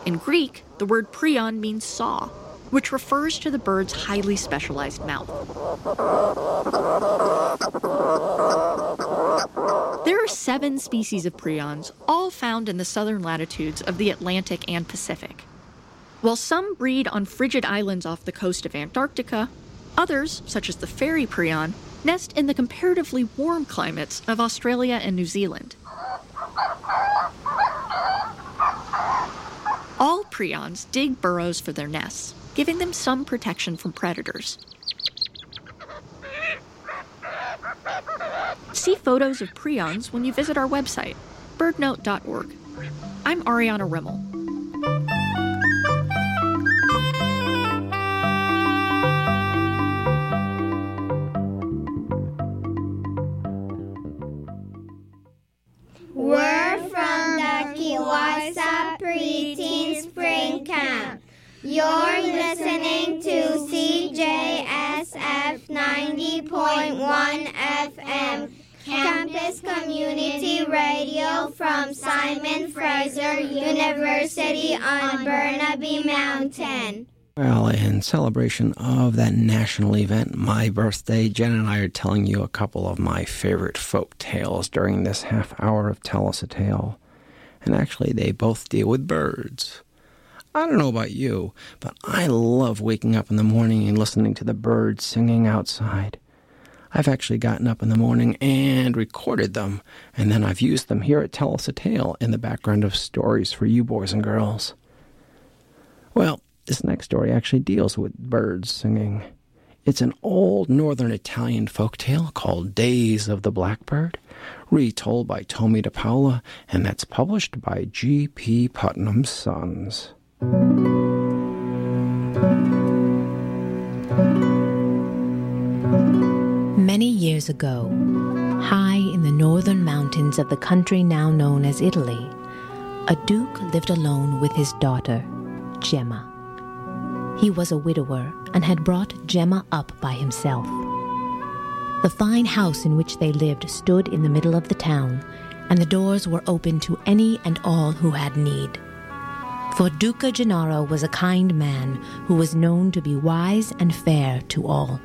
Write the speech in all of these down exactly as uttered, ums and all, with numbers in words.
In Greek, the word prion means saw, which refers to the bird's highly specialized mouth. There are seven species of prions, all found in the southern latitudes of the Atlantic and Pacific. While some breed on frigid islands off the coast of Antarctica, others, such as the fairy prion, nest in the comparatively warm climates of Australia and New Zealand. All prions dig burrows for their nests, giving them some protection from predators. See photos of prions when you visit our website, bird note dot org. I'm Ariana Rimmel. We're from the Kiwasa Preteen Spring Camp. You're listening to C J S F ninety point one F M, Campus Community Radio from Simon Fraser University on Burnaby Mountain. Well, in celebration of that national event, my birthday, Jen and I are telling you a couple of my favorite folk tales during this half hour of Tell Us a Tale. And actually, they both deal with birds. I don't know about you, but I love waking up in the morning and listening to the birds singing outside. I've actually gotten up in the morning and recorded them, and then I've used them here at Tell Us a Tale in the background of stories for you boys and girls. Well, this next story actually deals with birds singing. It's an old northern Italian folktale called Days of the Blackbird, retold by Tommy DePaola, and that's published by G P Putnam's Sons. Many years ago, high in the northern mountains of the country now known as Italy, a duke lived alone with his daughter, Gemma. He was a widower and had brought Gemma up by himself. The fine house in which they lived stood in the middle of the town, and the doors were open to any and all who had need. For Duca Gennaro was a kind man who was known to be wise and fair to all.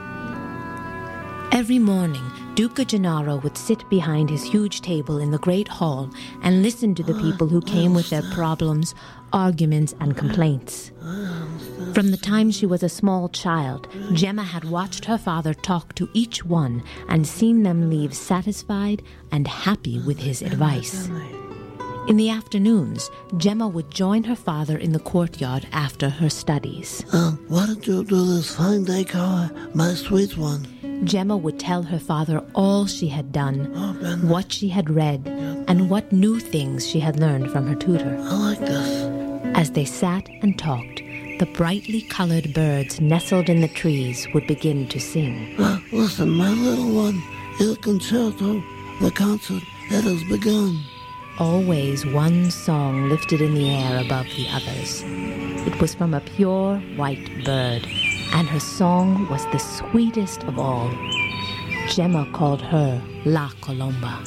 Every morning, Duca Gennaro would sit behind his huge table in the great hall and listen to the people who came with their problems, arguments, and complaints. From the time she was a small child, Gemma had watched her father talk to each one and seen them leave satisfied and happy with his advice. In the afternoons, Gemma would join her father in the courtyard after her studies. Uh, what did you do this fine day, Cara, my sweet one? Gemma would tell her father all she had done, oh, what she had read, and what new things she had learned from her tutor. I like this. As they sat and talked, the brightly colored birds nestled in the trees would begin to sing. Well, listen, my little one, Il Concerto, the concert, it has begun. Always one song lifted in the air above the others. It was from a pure white bird, and her song was the sweetest of all. Gemma called her La Colomba.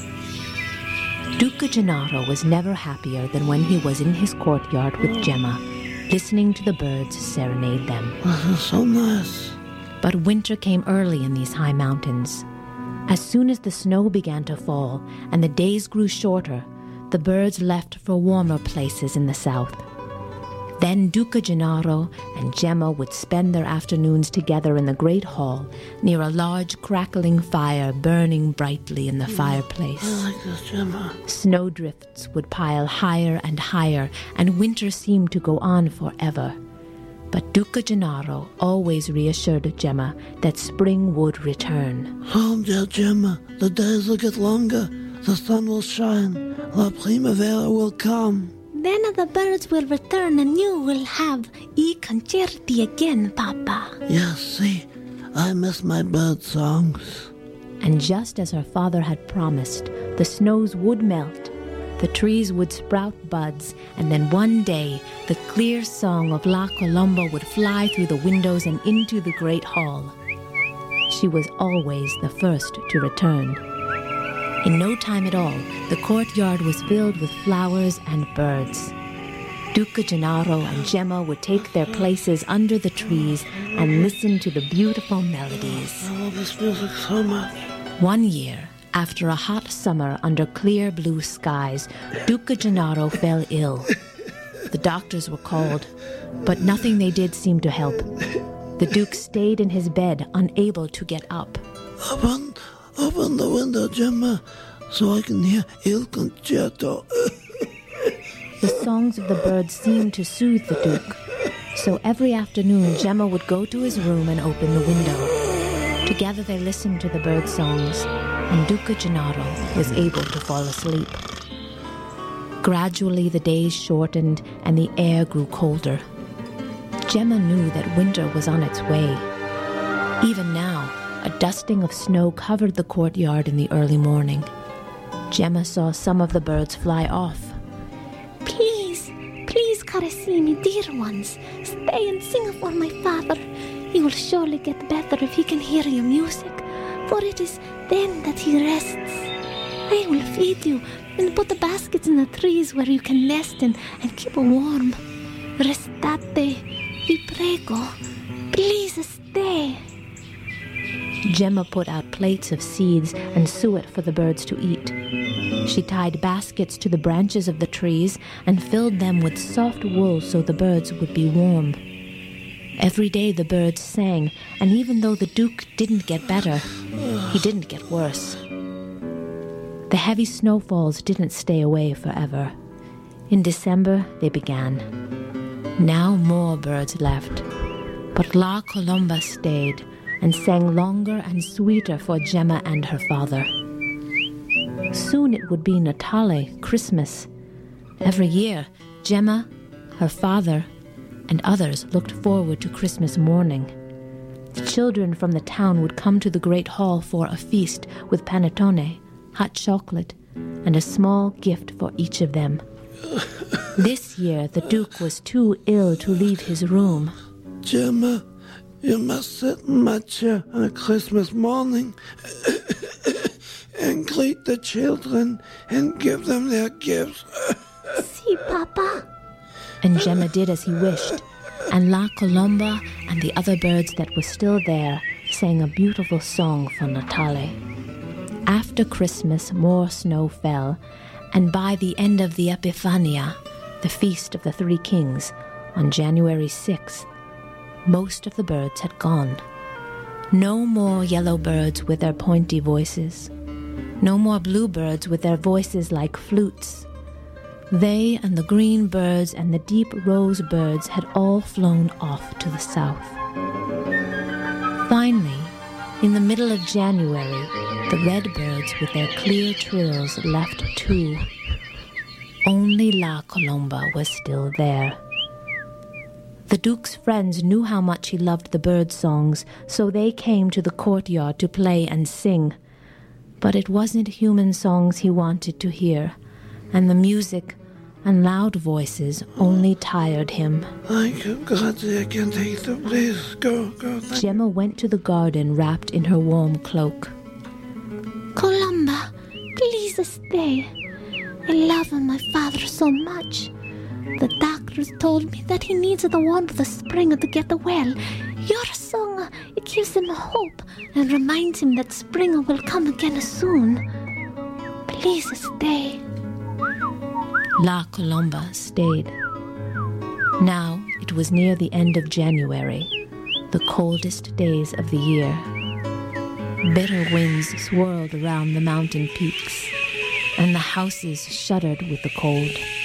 Duca Gennaro was never happier than when he was in his courtyard with Gemma, listening to the birds serenade them. Oh, so nice. But winter came early in these high mountains. As soon as the snow began to fall and the days grew shorter, the birds left for warmer places in the south. Then Duca Gennaro and Gemma would spend their afternoons together in the great hall, near a large crackling fire burning brightly in the fireplace. I like this, Gemma. Snowdrifts would pile higher and higher, and winter seemed to go on forever. But Duca Gennaro always reassured Gemma that spring would return. Oh, dear Gemma, the days will get longer, the sun will shine, La Primavera will come. Then the birds will return and you will have I Concerti again, Papa. Yes, see, I miss my bird songs. And just as her father had promised, the snows would melt, the trees would sprout buds, and then one day the clear song of La Colomba would fly through the windows and into the great hall. She was always the first to return. In no time at all, the courtyard was filled with flowers and birds. Duca Gennaro and Gemma would take their places under the trees and listen to the beautiful melodies. I love this music so much. One year, after a hot summer under clear blue skies, Duca Gennaro fell ill. The doctors were called, but nothing they did seemed to help. The Duke stayed in his bed, unable to get up. Open, open the window, Gemma, so I can hear Il Concerto. The songs of the birds seemed to soothe the Duke, so every afternoon Gemma would go to his room and open the window. Together they listened to the bird songs, and Duca Gennaro was able to fall asleep. Gradually the days shortened and the air grew colder. Gemma knew that winter was on its way. Even now, a dusting of snow covered the courtyard in the early morning. Gemma saw some of the birds fly off. Please, please, Carissimi, dear ones, stay and sing for my father. He will surely get better if he can hear your music, for it is then that he rests. I will feed you and put the baskets in the trees where you can nest in and keep warm. Restate, vi prego. Please stay. Gemma put out plates of seeds and suet for the birds to eat. She tied baskets to the branches of the trees and filled them with soft wool so the birds would be warm. Every day the birds sang, and even though the Duke didn't get better, he didn't get worse. The heavy snowfalls didn't stay away forever. In December, they began. Now more birds left, but La Colomba stayed and sang longer and sweeter for Gemma and her father. Soon it would be Natale, Christmas. Every year, Gemma, her father, and others looked forward to Christmas morning. The children from the town would come to the great hall for a feast with panettone, hot chocolate, and a small gift for each of them. This year, the Duke was too ill to leave his room. Gemma, you must sit in my chair on a Christmas morning and greet the children and give them their gifts. Si, Papa. And Gemma did as he wished, and La Colomba and the other birds that were still there sang a beautiful song for Natale. After Christmas, more snow fell, and by the end of the Epifania, the feast of the Three Kings, on January sixth, most of the birds had gone. No more yellow birds with their pointy voices. No more bluebirds with their voices like flutes. They and the green birds and the deep rose birds had all flown off to the south. Finally, in the middle of January, the red birds with their clear trills left too. Only La Colomba was still there. The Duke's friends knew how much he loved the bird songs, so they came to the courtyard to play and sing. But it wasn't human songs he wanted to hear, and the music and loud voices only tired him. Thank you, Grazie, I can take the please. Go, go. Gemma went to the garden wrapped in her warm cloak. Colomba, please stay. I love my father so much. The doctors told me that he needs the warmth of the spring to get well. Your song, it gives him hope and reminds him that spring will come again soon. Please stay. La Colomba stayed. Now it was near the end of January, the coldest days of the year. Bitter winds swirled around the mountain peaks, and the houses shuddered with the cold.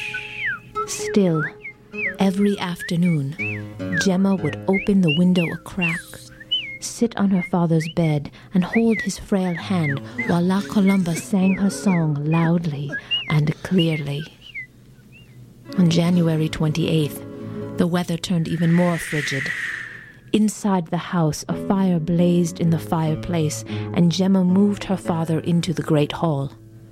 Still, every afternoon, Gemma would open the window a crack, sit on her father's bed, and hold his frail hand while La Colomba sang her song loudly and clearly. On January twenty-eighth, the weather turned even more frigid. Inside the house, a fire blazed in the fireplace, and Gemma moved her father into the great hall.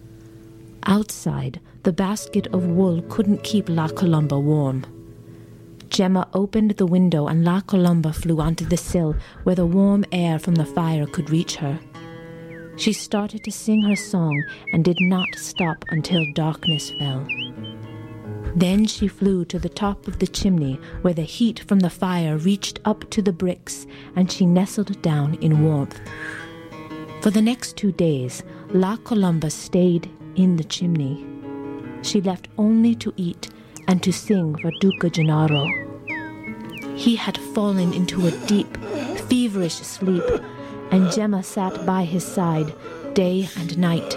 Outside, the basket of wool couldn't keep La Colomba warm. Gemma opened the window and La Colomba flew onto the sill where the warm air from the fire could reach her. She started to sing her song and did not stop until darkness fell. Then she flew to the top of the chimney where the heat from the fire reached up to the bricks, and she nestled down in warmth. For the next two days, La Colomba stayed in the chimney. She left only to eat and to sing for Duca Gennaro. He had fallen into a deep, feverish sleep, and Gemma sat by his side day and night.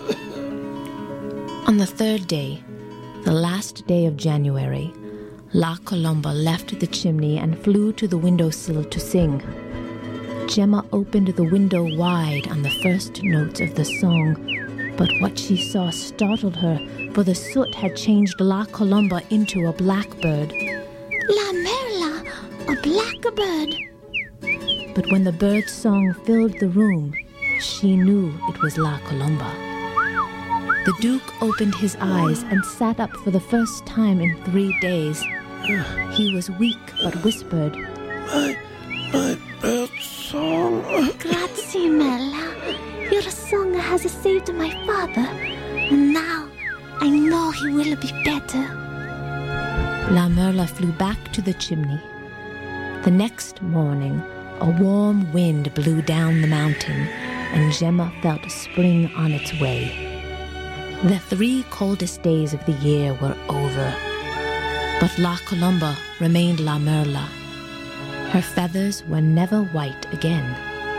On the third day, the last day of January, La Colomba left the chimney and flew to the windowsill to sing. Gemma opened the window wide on the first notes of the song, but what she saw startled her, for the soot had changed La Colomba into a blackbird. La Merla, a blackbird. But when the bird's song filled the room, she knew it was La Colomba. The Duke opened his eyes and sat up for the first time in three days. He was weak, but whispered, My, my bird song. Grazie, Merla. Your song has saved my father, and now I know he will be better. La Merla flew back to the chimney. The next morning, a warm wind blew down the mountain, and Gemma felt spring on its way. The three coldest days of the year were over, but La Colomba remained La Merla. Her feathers were never white again.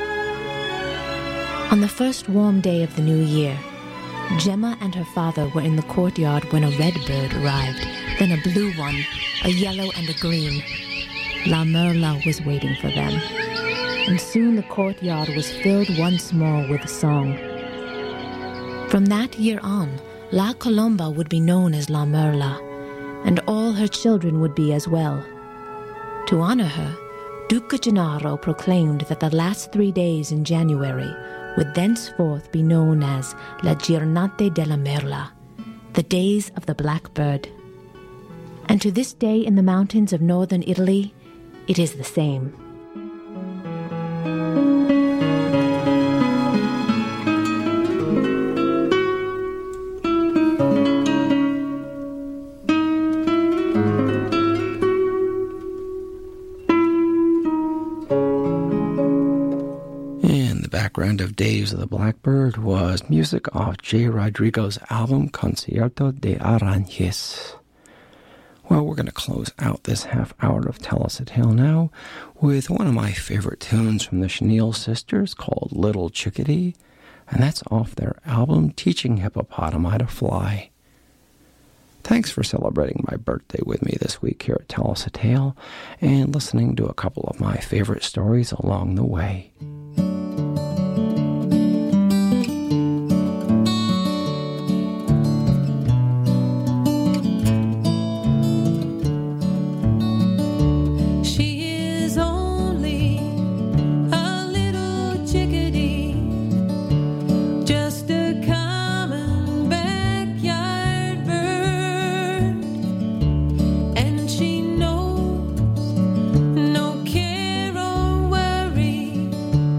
On the first warm day of the new year, Gemma and her father were in the courtyard when a red bird arrived, then a blue one, a yellow and a green. La Merla was waiting for them, and soon the courtyard was filled once more with song. From that year on, La Colomba would be known as La Merla, and all her children would be as well. To honor her, Duca Gennaro proclaimed that the last three days in January would thenceforth be known as La Giornate della Merla, the days of the blackbird. And to this day in the mountains of northern Italy, it is the same. Background of Days of the Blackbird was music off J. Rodrigo's album Concierto de Aranjuez. Well, we're going to close out this half hour of Tell Us a Tale now with one of my favorite tunes from the Chenille Sisters called Little Chickadee, and that's off their album Teaching Hippopotami to Fly. Thanks for celebrating my birthday with me this week here at Tell Us a Tale and listening to a couple of my favorite stories along the way. No care or worry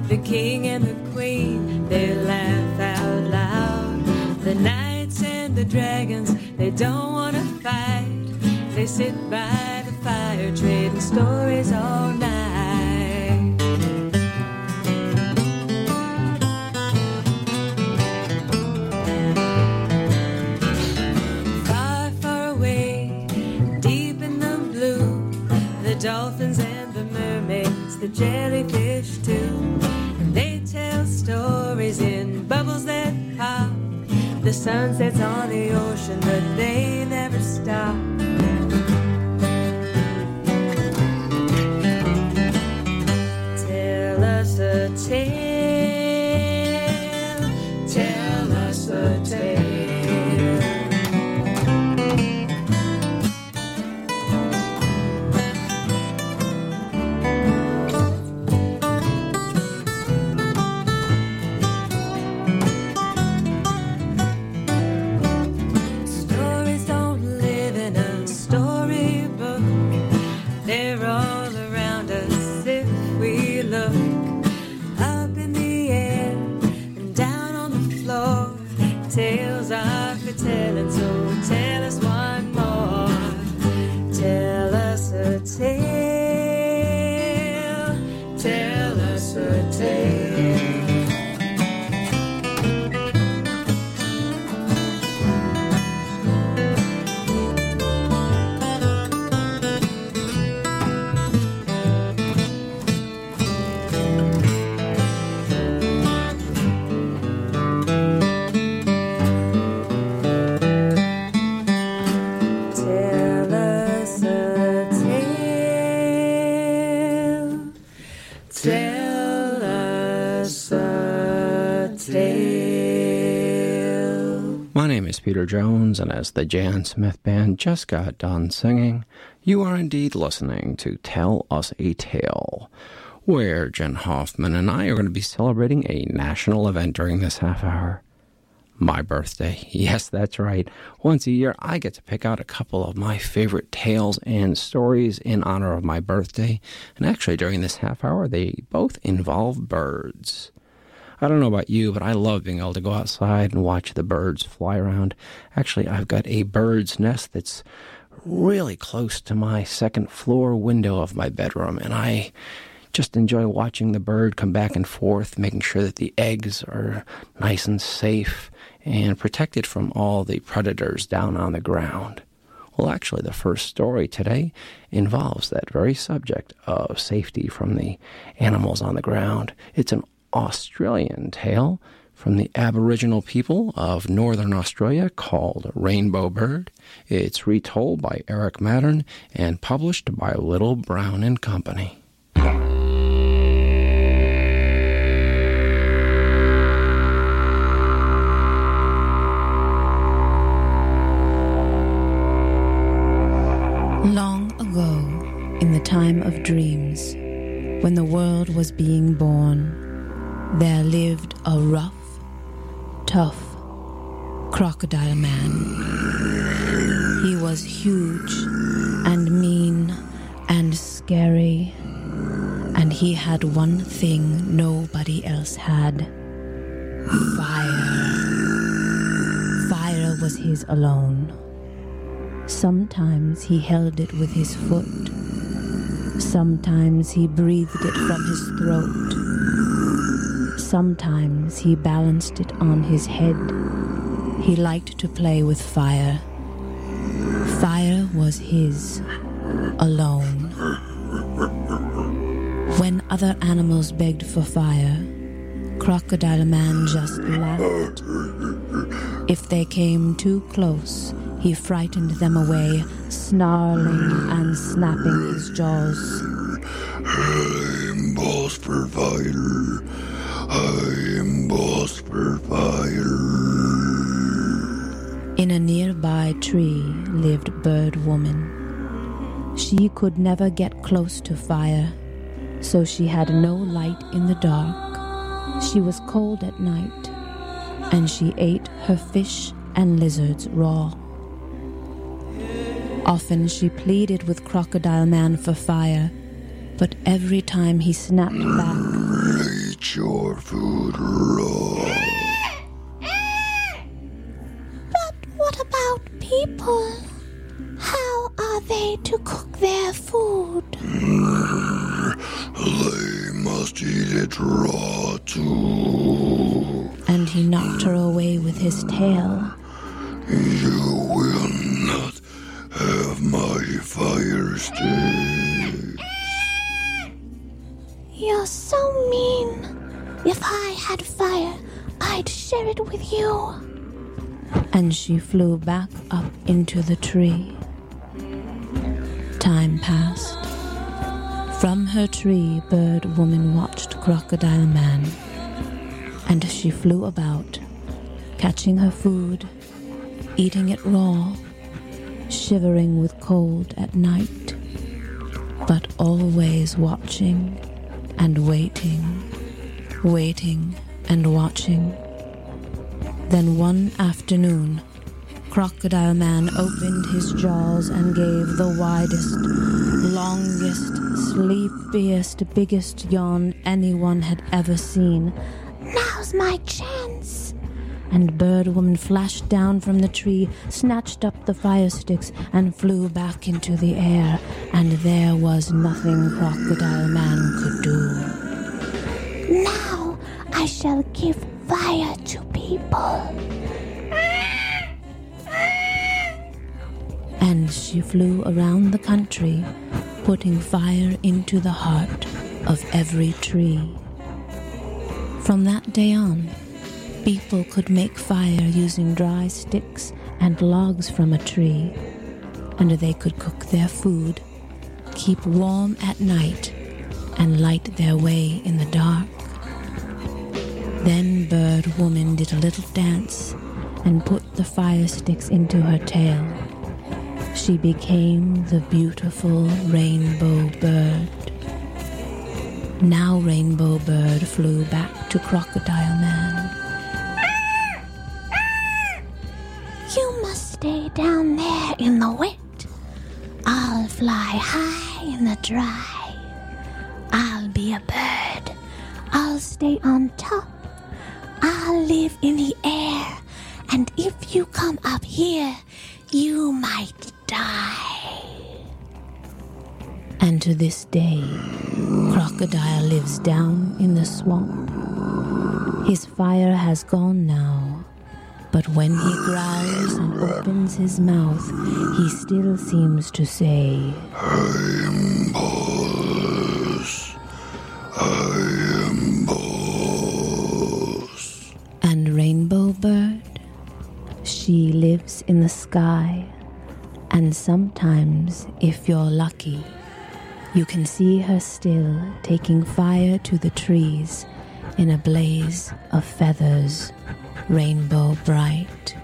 The king and the queen, they laugh out loud. The knights and the dragons, they don't want to fight. They sit by the fire trading stories all night. Far, far away, deep in the blue, the dolphins and the mermaids, the jellyfish too. And they tell stories in bubbles that pop. The sun sets on the ocean, but they never stop. Tell us a tale, tell us a tale. Tales are for telling, so tell us one more. Tell us a tale, tell us a tale. My name is Peter Jones, and as the Jan Smith Band just got done singing, you are indeed listening to Tell Us a Tale, where Jen Hoffman and I are going to be celebrating a national event during this half hour. My birthday. Yes, that's right. Once a year, I get to pick out a couple of my favorite tales and stories in honor of my birthday, and actually during this half hour, they both involve birds. I don't know about you, but I love being able to go outside and watch the birds fly around. Actually, I've got a bird's nest that's really close to my second floor window of my bedroom, and I just enjoy watching the bird come back and forth, making sure that the eggs are nice and safe and protected from all the predators down on the ground. Well, actually, the first story today involves that very subject of safety from the animals on the ground. It's an Australian tale from the Aboriginal people of Northern Australia called Rainbow Bird. It's retold by Eric Mattern and published by Little Brown and Company. Long ago, in the time of dreams, when the world was being born, there lived a rough, tough crocodile man. He was huge and mean and scary, and he had one thing nobody else had: fire. Fire was his alone. Sometimes he held it with his foot. Sometimes he breathed it from his throat. Sometimes he balanced it on his head. He liked to play with fire. Fire was his, alone. When other animals begged for fire, Crocodile Man just laughed. If they came too close, he frightened them away, snarling and snapping his jaws. I'm boss for fire. I'm boss for fire. In a nearby tree lived Bird Woman. She could never get close to fire, so she had no light in the dark. She was cold at night, and she ate her fish and lizards raw. Often she pleaded with Crocodile Man for fire, but every time he snapped back, eat your food raw. But what about people? How are they to cook their food? They must eat it raw too. And he knocked her away with his tail. You will not have my fire stick. You're so mean. If I had fire, I'd share it with you. And she flew back up into the tree. Time passed. From her tree, Bird Woman watched Crocodile Man. And she flew about, catching her food, eating it raw, shivering with cold at night, but always watching and waiting, waiting and watching. Then one afternoon, Crocodile Man opened his jaws and gave the widest, longest, sleepiest, biggest yawn anyone had ever seen. Now's my chance. And Bird Woman flashed down from the tree, snatched up the fire sticks, and flew back into the air. And there was nothing Crocodile Man could do. Now I shall give fire to people. And she flew around the country, putting fire into the heart of every tree. From that day on, people could make fire using dry sticks and logs from a tree, and they could cook their food, keep warm at night, and light their way in the dark. Then Bird Woman did a little dance and put the fire sticks into her tail. She became the beautiful Rainbow Bird. Now Rainbow Bird flew back to Crocodile Man. You must stay down there in the wet. I'll fly high in the dry. I'll be a bird. I'll stay on top. I'll live in the air. And if you come up here, you might die. And to this day, Crocodile lives down in the swamp. His fire has gone now, but when he growls and opens his mouth, he still seems to say, I am boss. I am boss. And Rainbow Bird, she lives in the sky, and sometimes, if you're lucky, you can see her still taking fire to the trees in a blaze of feathers, rainbow bright.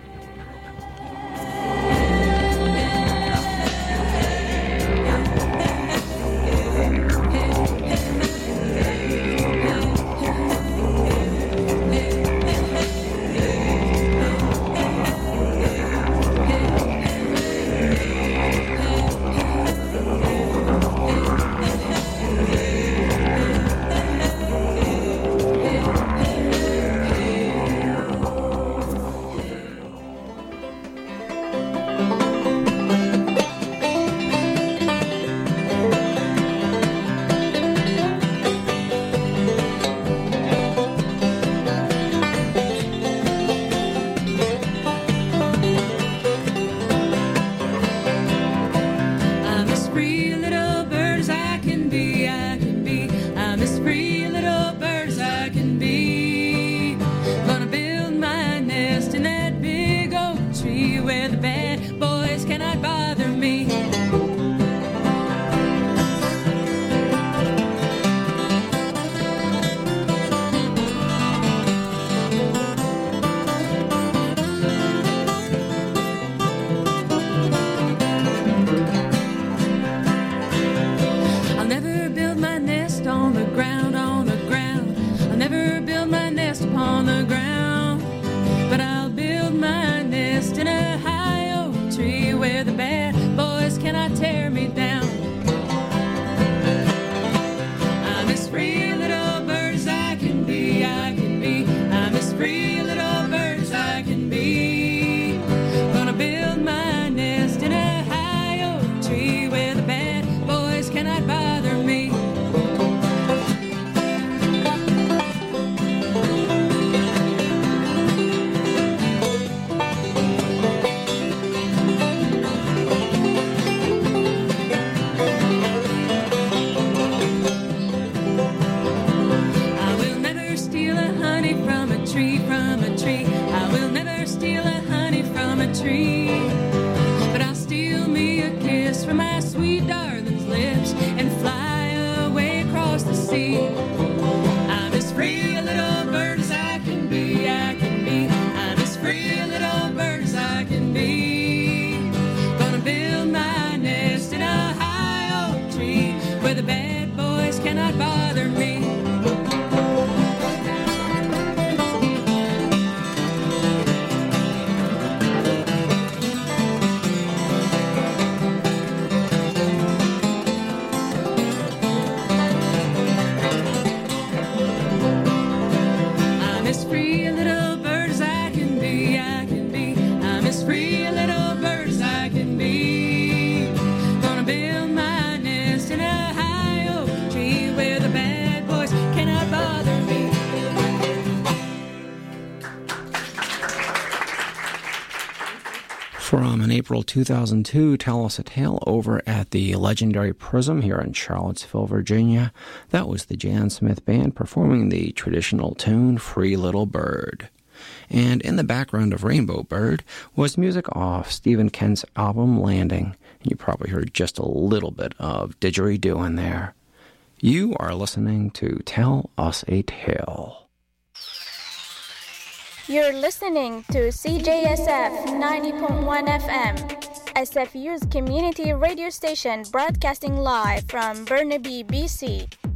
I'm as free a little bird as I can be. tree. But I'll steal me a kiss from my sweet darling's lips and fly away across the sea. I'm as free a little bird as I can be, I can be. I'm as free a little bird as I can be. Gonna build my nest in a high oak tree where the bad boys cannot bother me. From an April two thousand two Tell Us a Tale over at the legendary Prism here in Charlottesville, Virginia, that was the Jan Smith Band performing the traditional tune Free Little Bird. And in the background of Rainbow Bird was music off Stephen Kent's album Landing. And you probably heard just a little bit of didgeridoo in there. You are listening to Tell Us a Tale. You're listening to C J S F ninety point one F M, S F U's community radio station broadcasting live from Burnaby, B C.